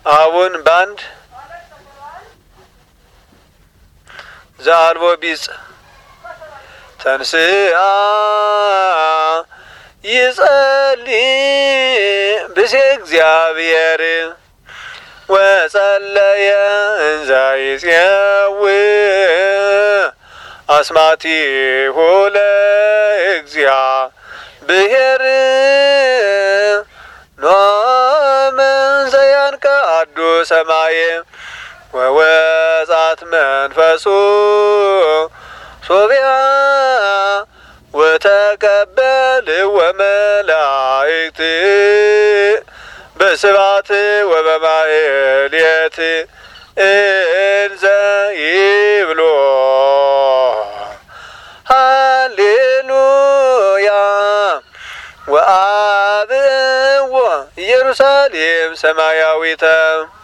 አሁን ባንድ ዘአልቦ ቢጽ ተንስአ ይጸልይ ብእሴ እግዚአብሔር ወጸለየ እንዘ ይጼውዕ አስማቲሁ ለእግዚአብሔር ኖመ እንዘ ያንቀአዱ ሰማየ ወወጻት መንፈሱ ሶቢያ ወተቀበልዎ መላእክት በስብሐት ወበማህሌት እንዘ ይብሎ ሃሌሉያ ወአብዎ ኢየሩሳሌም ሰማያዊተ